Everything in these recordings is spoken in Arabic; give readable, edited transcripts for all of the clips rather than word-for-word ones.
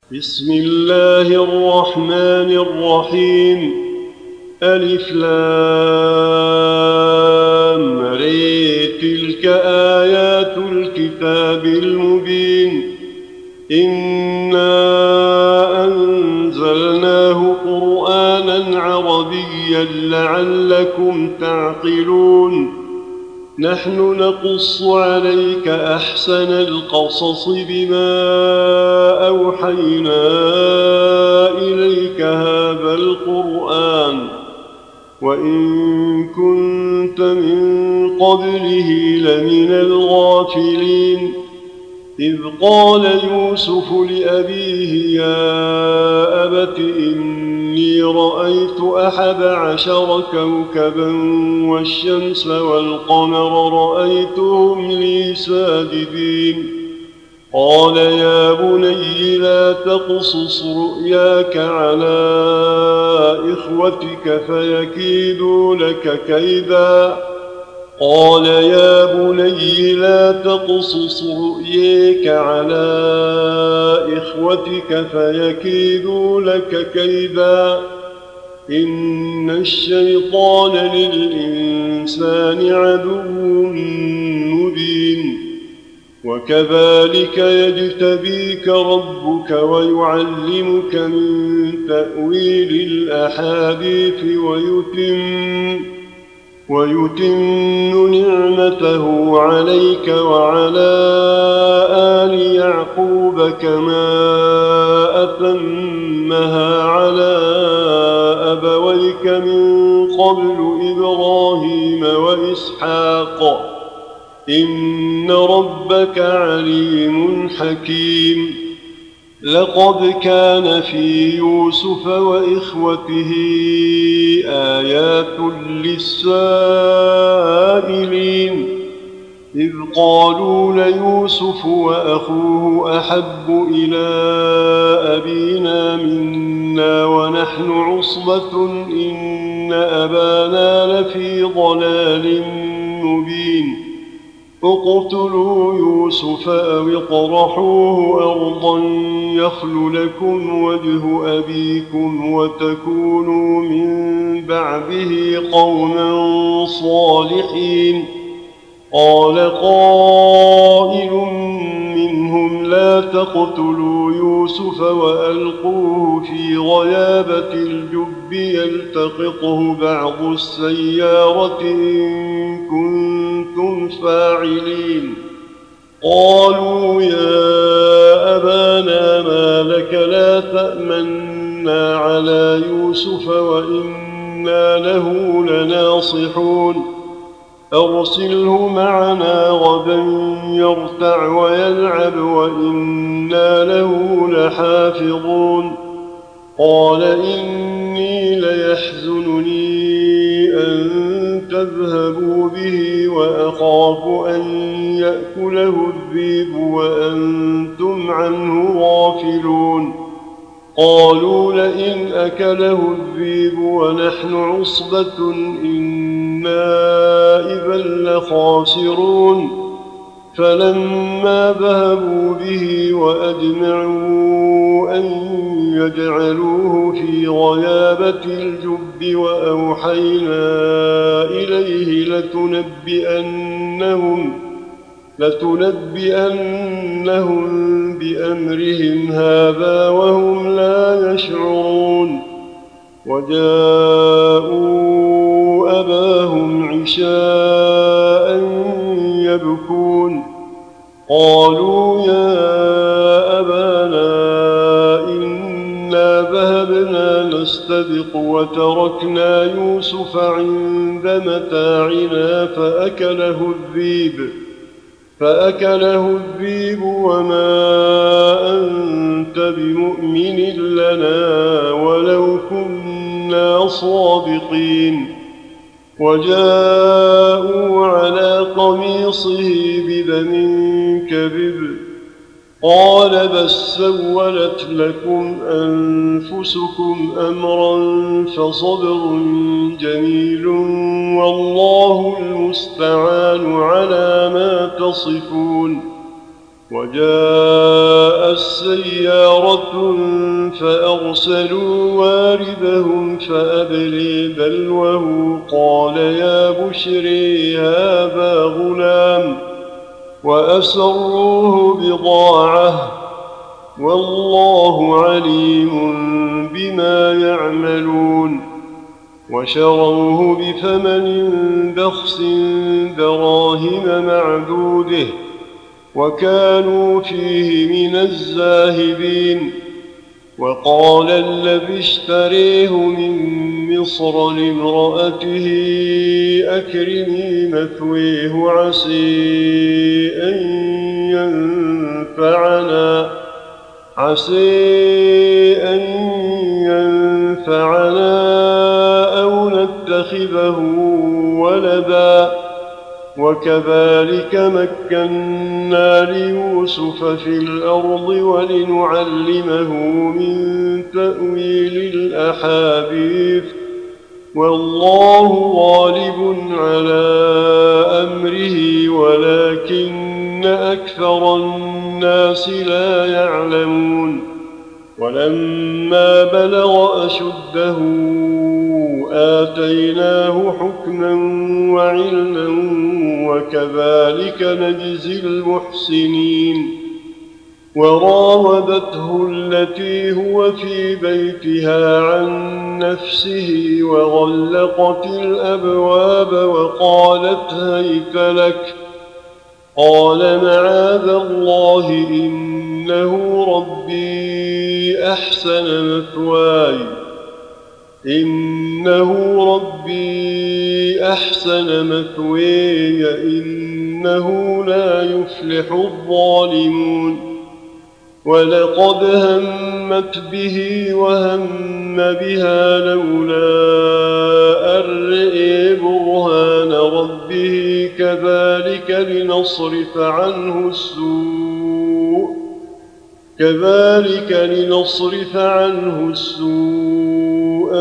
بسم الله الرحمن الرحيم. ألف لام ر. تلك آيات الكتاب المبين. إنا أنزلناه قرآنا عربيا لعلكم تعقلون. نحن نقص عليك أحسن القصص بما أوحينا إليك هذا القرآن وإن كنت من قبله لمن الغافلين. إذ قال يوسف لأبيه يا أبت إني رأيت 11 كوكبا والشمس والقمر رأيتهم لي ساجدين. قال يا بني لا تقصص رؤياك على إخوتك فيكيدوا لك كيدا. قال يا بني لا تقصص رؤياك على إخوتك فيكيدوا لك كيدا. إن الشيطان للإنسان عدو مبين. وكذلك يجتبيك ربك ويعلمك من تأويل الأحاديث ويتم نعمته عليك وعلى آل يعقوب كما أتمها على أبويك من قبل إبراهيم وإسحاق إن ربك عليم حكيم. لقد كان في يوسف وإخوته آيات للسائلين. إذ قالوا ليوسف وأخوه أحب إلى أبينا منا ونحن عصبة إن أبانا لفي ضلال مبين. اقتلوا يوسف أو اطرحوه أرضا يخل لكم وجه أبيكم وتكونوا من بعده قوما صالحين. قال قائل منهم لا تقتلوا يوسف وألقوه في غيابة الجب يلتقطه بعض السيارة إن كنتم فاعلين. قالوا يا أبانا ما لك لا تأمنا على يوسف وإنا له لناصحون. أرسله معنا غدا يرتع ويلعب وإنا له لحافظون. قال إني ليحزنني أن تذهبوا به وأخاف أن يأكله الذئب وأنتم عنه غافلون. قالوا لئن أكله الذئب ونحن عصبة إنا إذا لخاسرون. فلما ذهبوا به وأجمعوا أن يجعلوه في غيابة الجب وأوحينا إليه لتنبئنهم بأمرهم هذا وهم لا يشعرون. وجاءوا أباهم عشاء يبكون. قالوا يا أبانا إنا ذهبنا نستبق وتركنا يوسف عند متاعنا فأكله الذئب وما أنت بمؤمن لنا ولو كنا صادقين. وجاءوا على قميصه بدم كذب. قال بل سولت لكم أنفسكم أمرا فصبر جميل والله المستعان على ما تصفون. وجاءت سيارة فأرسلوا واردهم فأدلي دلوه قال يا بشري هذا غلام وأسروه بضاعة والله عليم بما يعملون وشروه بثمن بخس دراهم معدوده وكانوا فيه من الزاهدين وقال الذي اشتريه من مصر لامرأته أكرمي مثويه عسى أن ينفعنا أو نتخذه ولدا وكذلك مكنا ليوسف في الأرض ولنعلمه من تأويل الأحاديث والله غالب على أمره ولكن أكثر الناس لا يعلمون ولما بلغ أشده آتيناه حكما وعلما وكذلك نجزي المحسنين وراودته التي هو في بيتها عن نفسه وغلقت الأبواب وقالت هيت لك قال معاذ الله إنه ربي أحسن مثواي إنه لا يفلح الظالمون ولقد همت به وهم بها لولا أن رأى برهان ربه كذلك لنصرف عنه السوء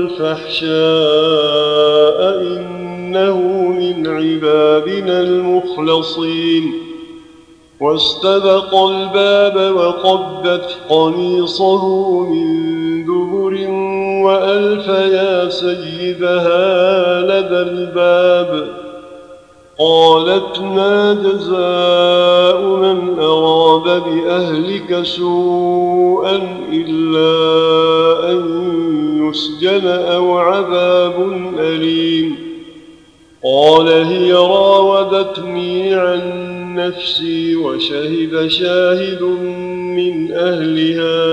والفحشاء إنه من عبادنا المخلصين واستبق الباب وقدت قميصه من دبر وألف يا سيدها لدى الباب قالت ما جزاء من أراد بأهلك سوءا إلا أن يسجن أو عذاب أليم قال هي راودتني عن نفسي وشهد شاهد من أهلها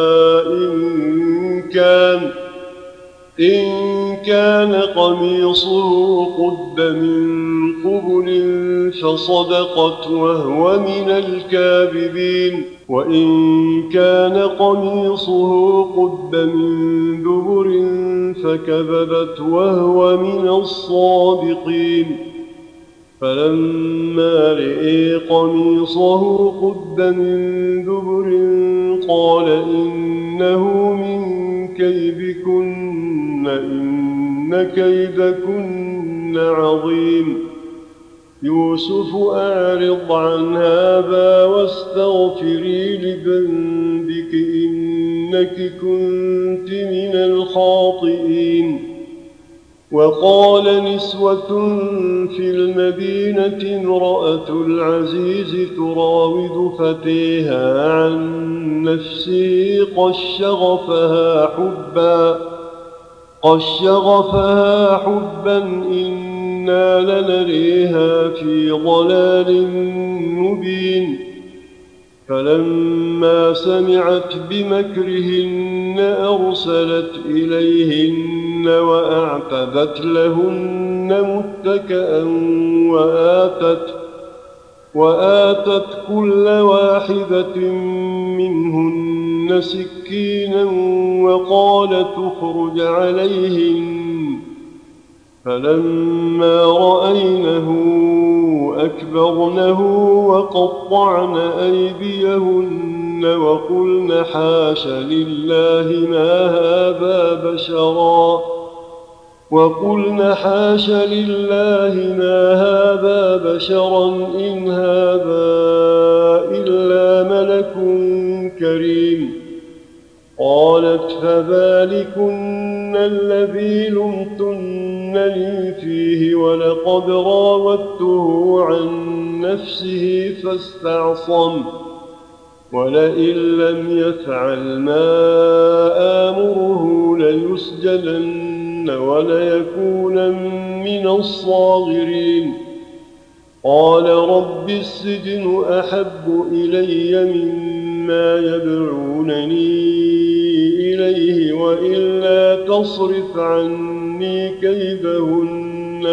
إن كان قميصه قد من قبل فصدقت وهو من الكاذبين وإن كان قميصه قد من دبر فكذبت وهو من الصادقين فلما رأى قميصه قد من دبر قال إنه من كيدكن إن كيدكن عظيم يوسف أعرض عن هذا واستغفري لذنبك إنك كنت من الخاطئين وقال نسوة في المدينة امرأة العزيز تراود فتيها عن نفسه قد شغفها حبا إنا لنريها في ضلال مبين فلما سمعت بمكرهن أرسلت إليهن وأعتدت لهن متكئا وآتت كل واحدة منهن سكينا وقالت اخرج عليهن فلما رأينه أكبرنه وقطعن أيديهن وقلن حاش لله ما هذا بشرا وقلن حاش لله ما هذا بشرا إن هذا إلا ملك كريم. قالت فذلكن الذي لمتنني فيه ولقد راودته عن نفسه فاستعصم ولئن لم يفعل ما آمره ليسجنن وليكونن من الصاغرين. قال رب السجن أحب إلي مما يدعونني إليه وإلا تصرف عني كيدهن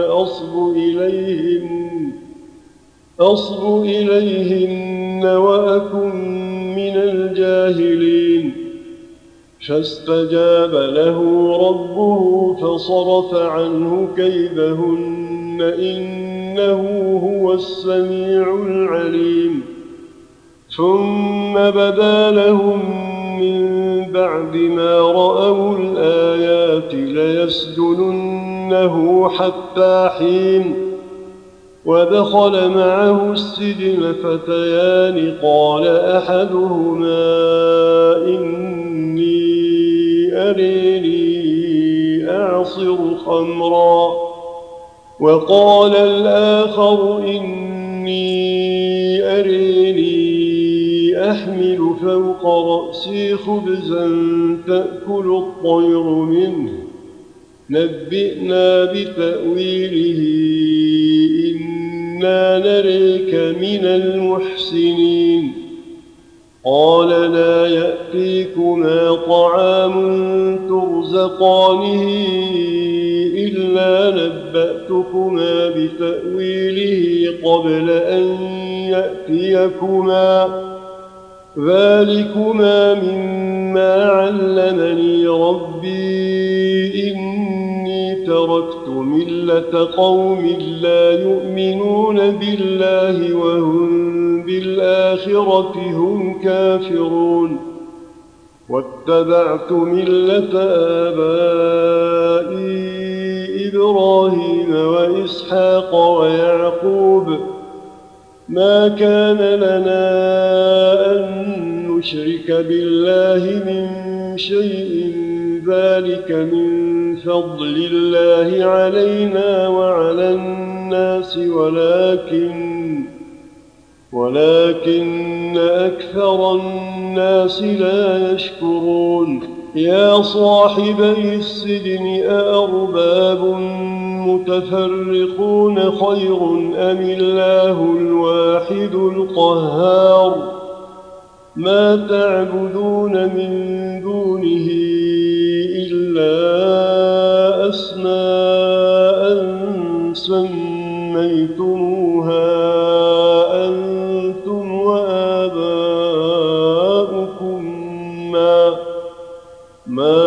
أصب إليهن وأكن من الجاهلين. فاستجاب له ربه فصرف عنه كيدهن إنه هو السميع العليم. ثم بدا لهم من بعد ما رأوا الآيات ليسجننه حتى حين. ودخل معه السجن فتيان قال أحدهما إني أريني أعصر خمرا وقال الآخر إني أريني أحمل فوق رأسي خبزا تأكل الطير منه نبئنا بتأويله إنا نريك من المحسنين. قال لا يأتيكما طعام ترزقانه إلا نبأتكما بتأويله قبل أن يأتيكما ذلكما مما علمني ربي إني تركت ملة قوم لا يؤمنون بالله وهم بالآخرة هم كافرون واتبعت ملة آبائي إبراهيم وإسحاق ويعقوب ما كان لنا أن نشرك بالله من شيء ذلك من فضل الله علينا وعلى الناس ولكن أكثر الناس لا يشكرون. يا صاحبي السجن أأرباب متفرقون خير أم الله الواحد القهار ما تعبدون من دونه إلا أسماء سميتموها أنتم وآباؤكم ما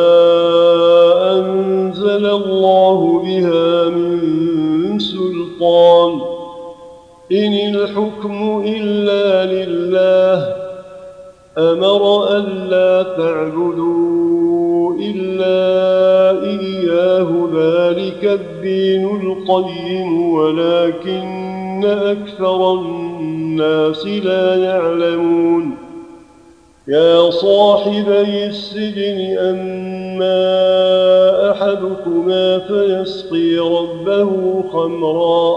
أنزل الله بها من سلطان إن الحكم إلا لله أمر ألا تعبدوا إلا إياه ذلك الدين القيم ولكن أكثر الناس لا يعلمون. يا صاحبي السجن أما أحدكما فيسقي ربه خمرا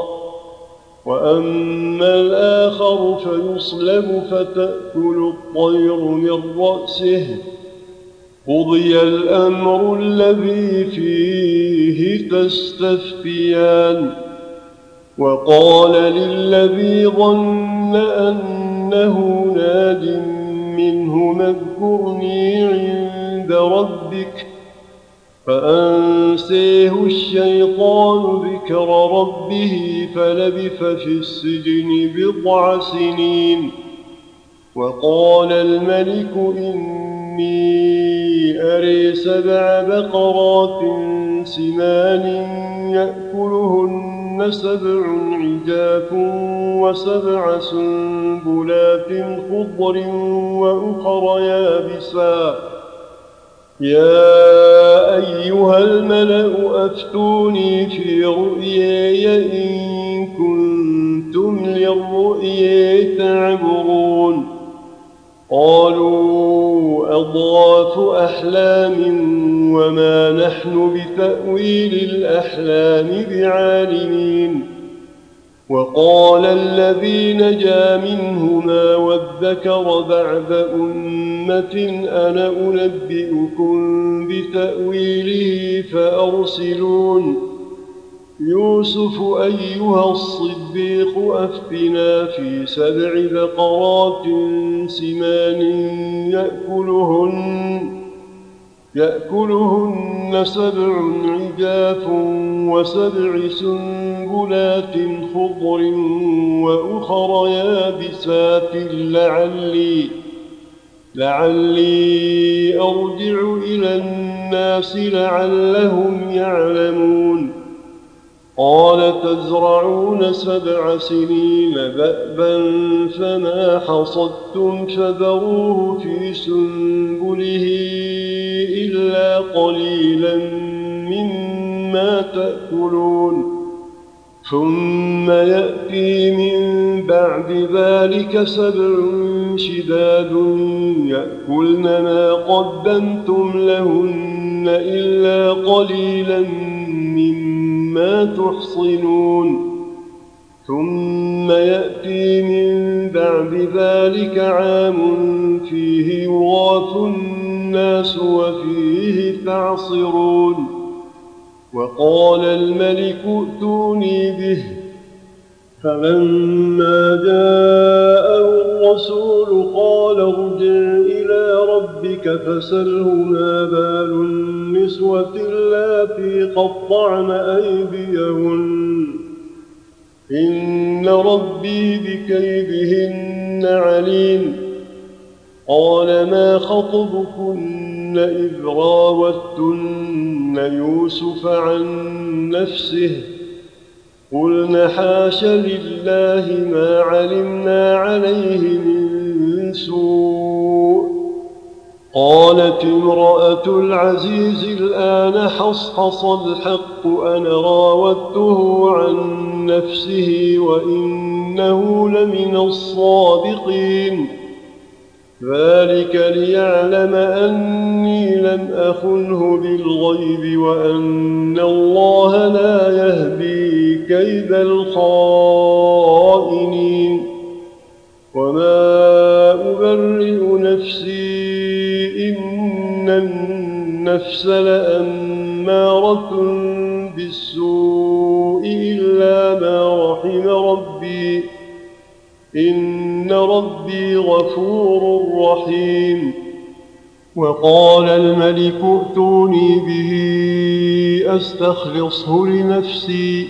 وأما الآخر فيصلب فتأكل الطير من رأسه قضي الأمر الذي فيه تستفتيان. وقال للذي ظن أنه ناج منه اذكرني عند ربك فأنسيه الشيطان ذكر ربه فلبث في السجن 10 سنين. وقال الملك إني أري 7 بقرات سمان يأكلهن 7 عجاف و7 سنبلات خضر وأخر يابسات يا أيها الملأ أفتوني في رؤياي إن كنتم للرؤيا تعبرون قالوا أضغاث أحلام وما نحن بتأويل الأحلام بعالمين وقال الذي نجا منهما وادكر بعد أمة أنا أنبئكم بتأويله فأرسلون يوسف أيها الصديق أفتنا في 7 بقرات سمان يأكلهن 7 عجاف و7 سنبلات خضر وأخر يابسات لعلي أرجع إلى الناس لعلهم يعلمون قال تزرعون 7 سنين دأبا فما حصدتم فذروه في سنبله إلا قليلا مما تأكلون ثم يأتي من بعد ذلك 7 شداد يأكلن ما قدمتم لهن إلا قليلا مما تحصنون ثم يأتي من بعد ذلك عام فيه يغاث الناس وفيه تعصرون وقال الملك ائتوني به فلما جاءه الرسول قال ارجع إلى ربك فسله ما بال النسوة اللاتي قطعن أيديهن إن ربي بكيدهن عليم قال ما خطبكن إذ راوتن يوسف عن نفسه قلن حاش لله ما علمنا عليه من سوء قالت امرأة العزيز الآن حصحص الحق أنا راودته عن نفسه وإنه لمن الصادقين ذلك ليعلم أني لم أخنه بالغيب وأن الله لا يهدي كيد الخائنين وما أبرئ نفسي إن النفس لأمارة بالسوء إلا ما رحم ربي إن ربي غفور رحيم وقال الملك ائتوني به أستخلصه لنفسي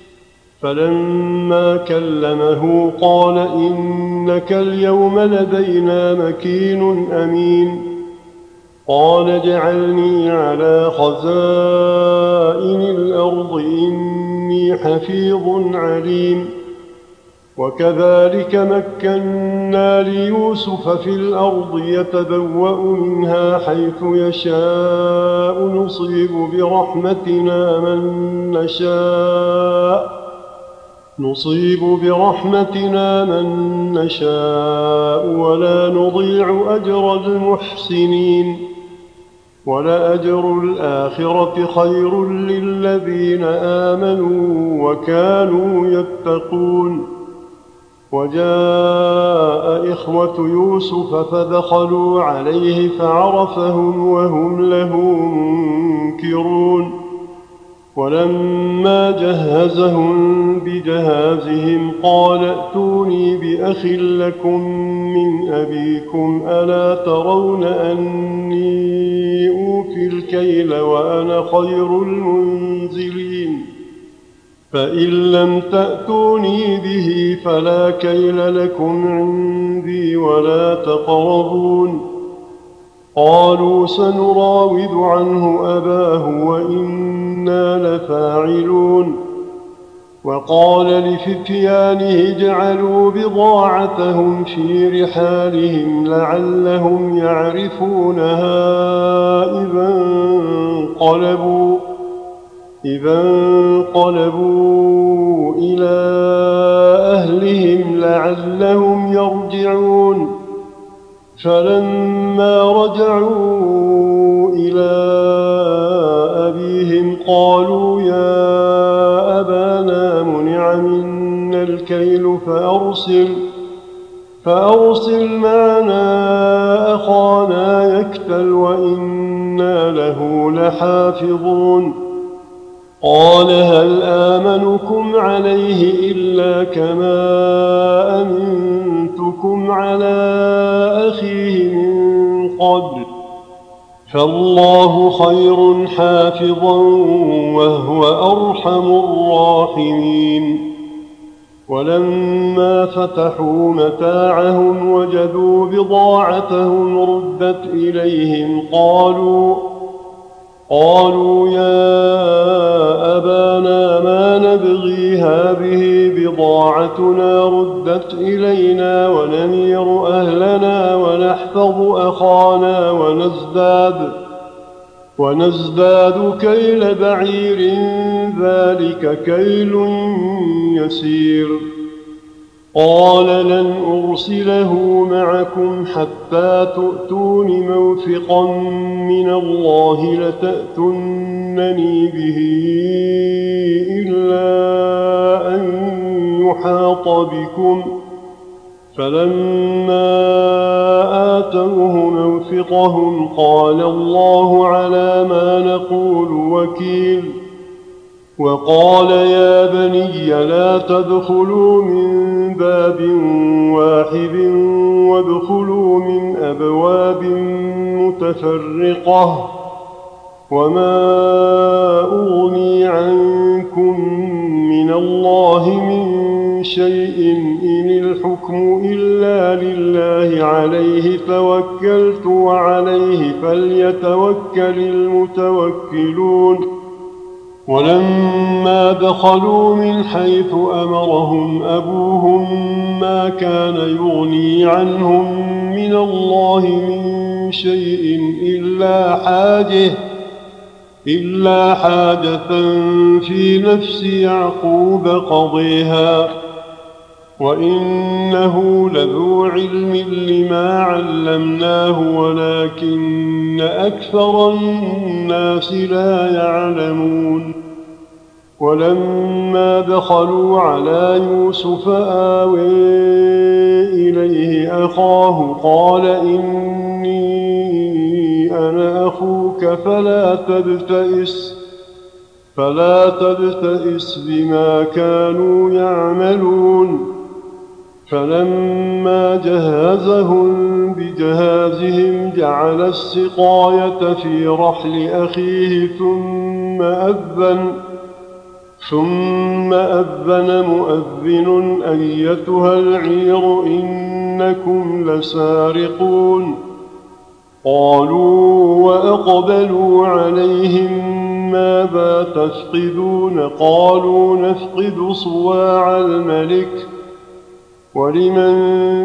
فلما كلمه قال إنك اليوم لدينا مكين أمين قال اجعلني على خزائن الأرض إني حفيظ عليم وكذلك مكنا ليوسف في الأرض يتبوأ منها حيث يشاء نصيب برحمتنا من نشاء ولا نضيع أجر المحسنين ولأجر الآخرة خير للذين آمنوا وكانوا يتقون وجاء إخوة يوسف فدخلوا عليه فعرفهم وهم له منكرون ولما جهزهم بجهازهم قال ائتوني بأخ لكم من أبيكم ألا ترون أني أوفي الكيل وأنا خير المنزلين فإن لم تأتوني به فلا كيل لكم عندي ولا تقربون قالوا سنراود عنه أباه وإنا لفاعلون وقال لفتيانه اجعلوا بضاعتهم في رحالهم لعلهم يعرفونها إذا انقلبوا إلى أهلهم لعلهم يرجعون فلما رجعوا إلى أبيهم قالوا يا أبانا منع منا الكيل فأرسل معنا أخانا يكتل وإنا له لحافظون قال هل آمنكم عليه إلا كما أمنتكم على أخيه من قبل فالله خير حافظا وهو أرحم الراحمين ولما فتحوا متاعهم وجدوا بضاعتهم ردت إليهم قالوا يا أبانا ما نبغي هذه بضاعتنا ردت إلينا ونمير أهلنا ونحفظ أخانا ونزداد كيل بعير ذلك كيل يسير قال لن أرسله معكم حتى تؤتون موثقا من الله لتأتونني به إلا أن يحاط بكم فلما آتوه موثقهم قال الله على ما نقول وكيل وقال يا بني لا تدخلوا من باب واحد وادخلوا من أبواب متفرقة وما أغني عنكم من الله من شيء إن الحكم إلا لله عليه توكلت وعليه فليتوكل المتوكلون ولما دخلوا من حيث أمرهم أبوهم ما كان يغني عنهم من الله من شيء إلا حاجة في نفس يعقوب قضيها وإنه لذو علم لما علمناه ولكن أكثر الناس لا يعلمون ولما دخلوا على يوسف آوي إليه أخاه قال إني أنا أخوك فلا تبتئس بما كانوا يعملون فلما جهزهم بجهازهم جعل السقاية في رحل أخيه ثم أذن مؤذن أيتها العير إنكم لسارقون قالوا وأقبلوا عليهم ماذا تفقدون قالوا نفقد صواع الملك ولمن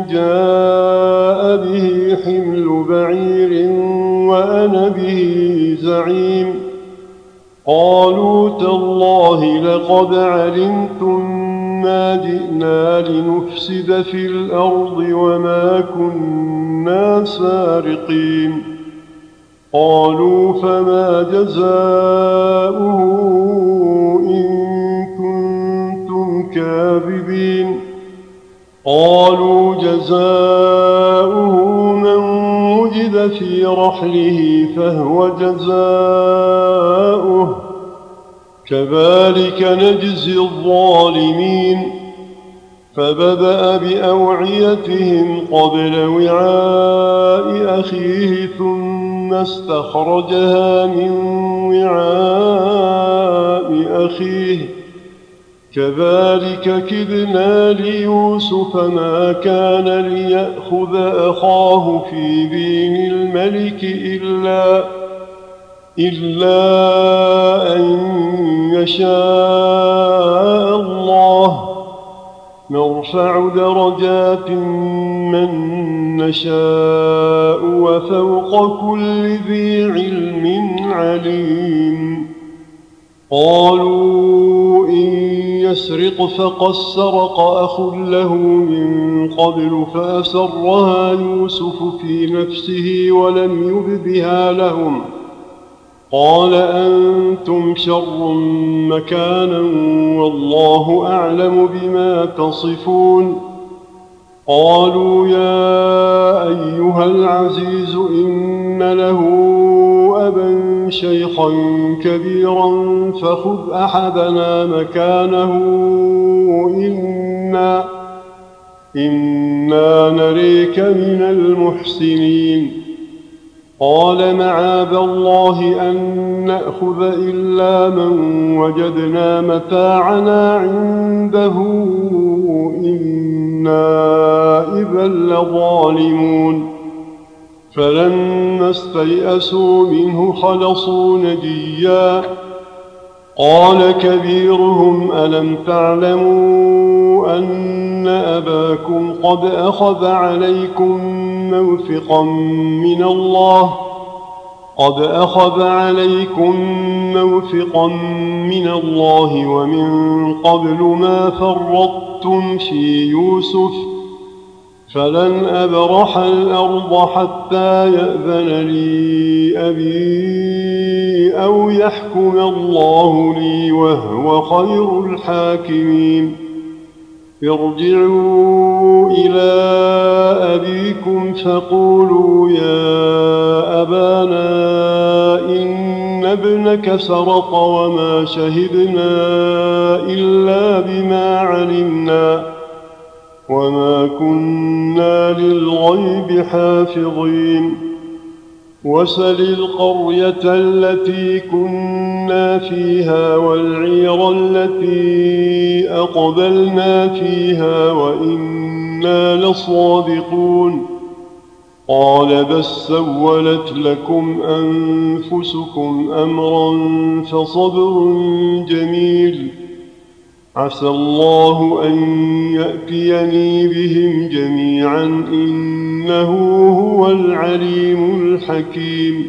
جاء به حمل بعير وأنا به زعيم قالوا تالله لقد علمتم ما جئنا لنفسد في الأرض وما كنا سارقين قالوا فما جزاؤه إن كنتم كاذبين قالوا جزاؤه من وجد في رحله فهو جزاؤه كذلك نجزي الظالمين فبدأ بأوعيتهم قبل وعاء أخيه ثم استخرجها من وعاء أخيه كذلك كدنا ليوسف ما كان ليأخذ أخاه في دين الملك إلا أن يشاء الله نرفع درجات من نشاء وفوق كل ذي علم عليم قالوا إن يسرق فقد سرق أخ له من قبل فأسرها يوسف في نفسه ولم يبدها لهم قال أنتم شر مكانا والله أعلم بما تصفون قالوا يا أيها العزيز إن له أبا شيخا كبيرا فخذ أحدنا مكانه إنا نريك من المحسنين قال معاذ الله أن نأخذ إلا من وجدنا متاعنا عنده إنا إذا لظالمون فلما استيئسوا منه خلصوا نجيا قال كبيرهم ألم تعلموا أن أباكم قد أخذ عليكم موثقا من الله ومن قبل ما فرطتم في يوسف فلن أبرح الأرض حتى يأذن لي أبي أو يحكم الله لي وهو خير الحاكمين ارجعوا إلى أبيكم فقولوا يا أبانا إن ابنك سرق وما شهدنا إلا بما علمنا وما كنا للغيب حافظين وسل القرية التي كنا فيها والعير التي أقبلنا فيها وإنا لصادقون قال بل سولت لكم أنفسكم أمرا فصبر جميل عسى الله أن يأتيني بهم جميعا إنه هو العليم الحكيم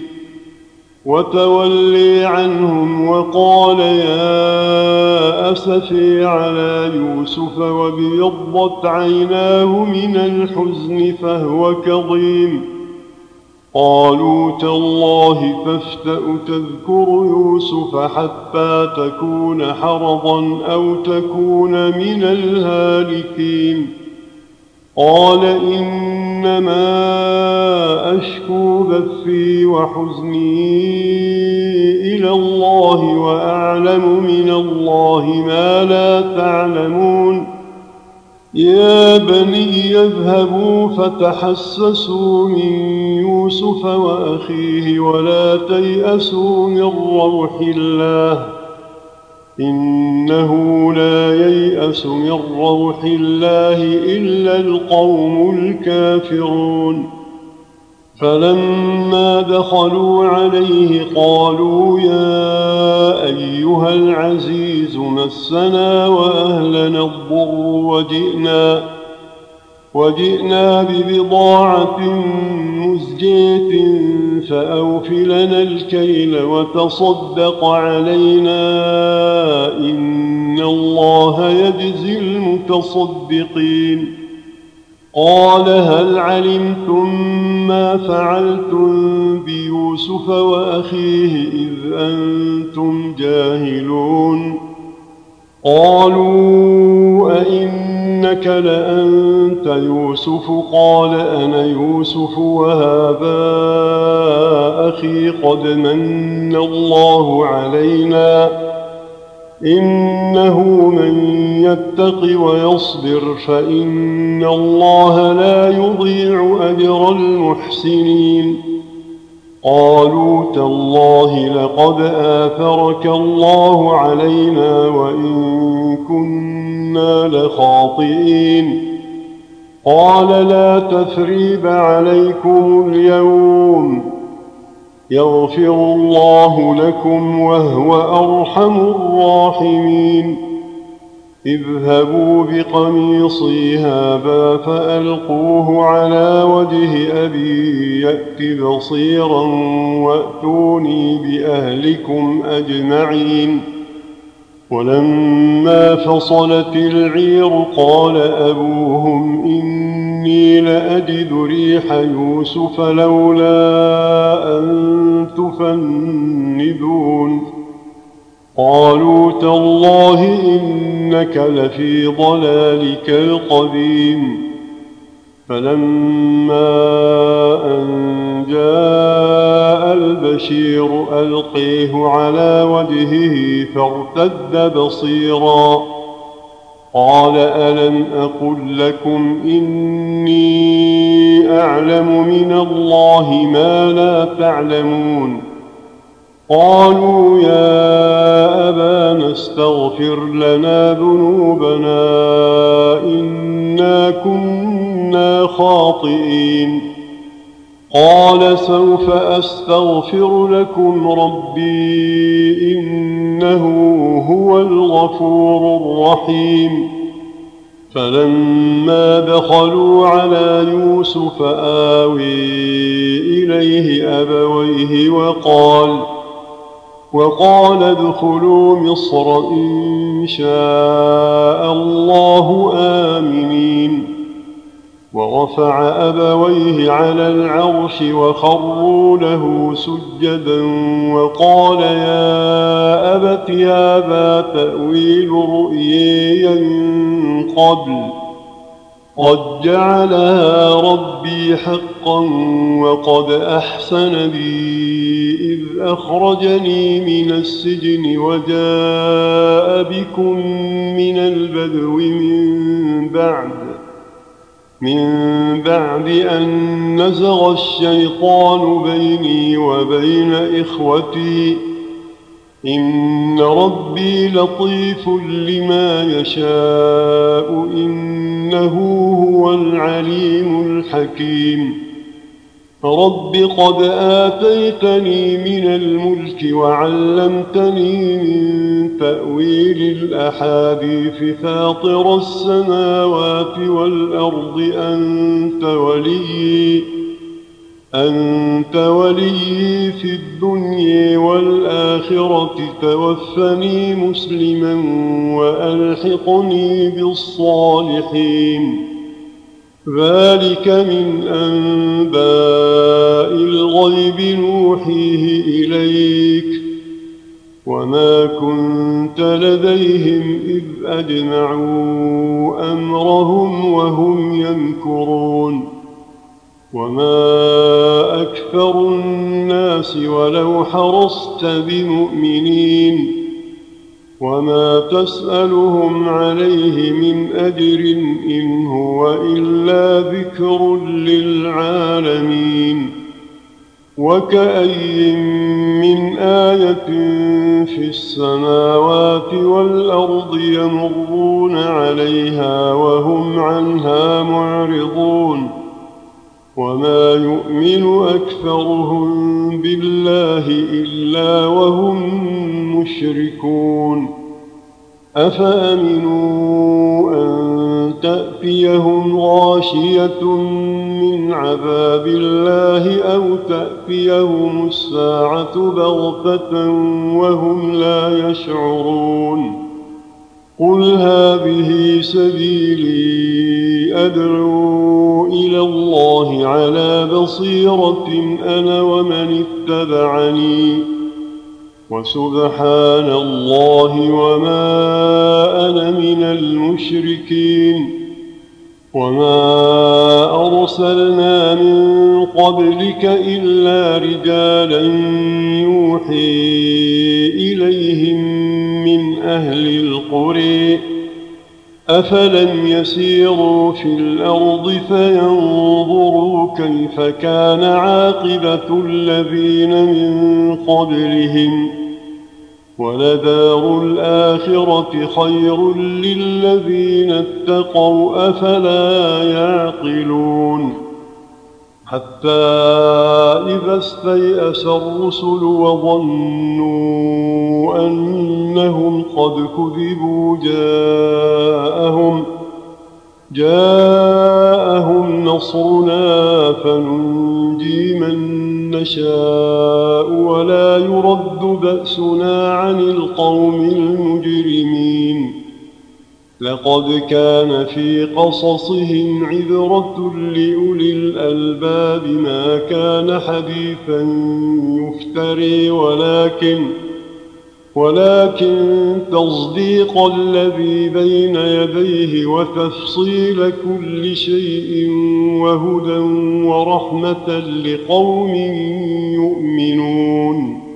وتولي عنهم وقال يا أسفي على يوسف وابيضت عيناه من الحزن فهو كظيم قالوا تالله تفتأ تذكر يوسف حتى تكون حرضا أو تكون من الهالكين قال إنما أشكو بثي وحزني إلى الله وأعلم من الله ما لا تعلمون يا بني اذهبوا فتحسسوا من يوسف وأخيه ولا تيأسوا من روح الله إنه لا ييأس من روح الله إلا القوم الكافرون فلما دخلوا عليه قالوا يا أيها العزيز مسنا وأهلنا الضر وجئنا ببضاعة مزجاة فأوف لنا الكيل وتصدق علينا إن الله يجزي المتصدقين قال هل علمتم ما فعلتم بيوسف وأخيه إذ أنتم جاهلون قالوا أئنك لأنت يوسف قال أنا يوسف وهذا أخي قد من الله علينا إنه من يتق ويصبر فإن الله لا يضيع أجر المحسنين قالوا تالله لقد آثرك الله علينا وإن كنا لخاطئين قال لا تثريب عليكم اليوم يغفر الله لكم وهو أرحم الراحمين اذهبوا بقميصي هذا فألقوه على وجه أبي يأت بصيرا وأتوني بأهلكم أجمعين ولما فصلت العير قال أبوهم إني لأجد ريح يوسف لولا أن تفندون قالوا تالله إنك لفي ضلالك القديم فلما أن جاء البشير ألقيه على وجهه فارتد بصيرا قال ألم أقل لكم إني أعلم من الله ما لا تعلمون قالوا يا أبانا استغفر لنا ذنوبنا إنا كنا خاطئين قال سوف أستغفر لكم ربي إنه هو الغفور الرحيم فلما دخلوا على يوسف آوي إليه أبويه وقال ادخلوا مصر إن شاء الله آمنين ورفع أبويه على العرش وخروا له سجدا وقال يا أبت هذا تأويل رؤياي من قبل قد جعلها ربي حقا وقد أحسن بي إذ أخرجني من السجن وجاء بكم من البدو من بعد أن نزغ الشيطان بيني وبين إخوتي إن ربي لطيف لما يشاء إنه هو العليم الحكيم رب قد آتيتني من الملك وعلمتني من تأويل الأحاديث فاطر السماوات والأرض أنت ولي في الدنيا والآخرة توفني مسلما وألحقني بالصالحين ذلك من أنباء الغيب نوحيه إليك وما كنت لديهم إذ أجمعوا أمرهم وهم يمكرون وما أكثر الناس ولو حرصت بمؤمنين وما تسألهم عليه من أجر إن هو إلا ذكر للعالمين وكأي من آية في السماوات والأرض يمرون عليها وهم عنها معرضون وما يؤمن أكثرهم بالله إلا وهم مشركون أفأمنوا أن تأتيهم غاشية من عذاب الله أو تأتيهم الساعة بغتة وهم لا يشعرون قل هذه سبيلي أدعو إلى الله على بصيرة أنا ومن اتبعني وسبحان الله وما أنا من المشركين وما أرسلنا من قبلك إلا رجالا يوحي إليهم من أهل القرى أفلم يسيروا في الأرض فينظروا كيف كان عاقبة الذين من قبلهم ولدار الآخرة خير للذين اتقوا أفلا يعقلون حتى إذا استيأس الرسل وظنوا أنهم قد كذبوا جاءهم نصرنا فننجي من نشاء ولا يرد بأسنا عن القوم المجرمين لقد كان في قصصهم عبرة لأولي الألباب ما كان حديثا يفتري ولكن تصديق الذي بين يديه وتفصيل كل شيء وهدى ورحمة لقوم يؤمنون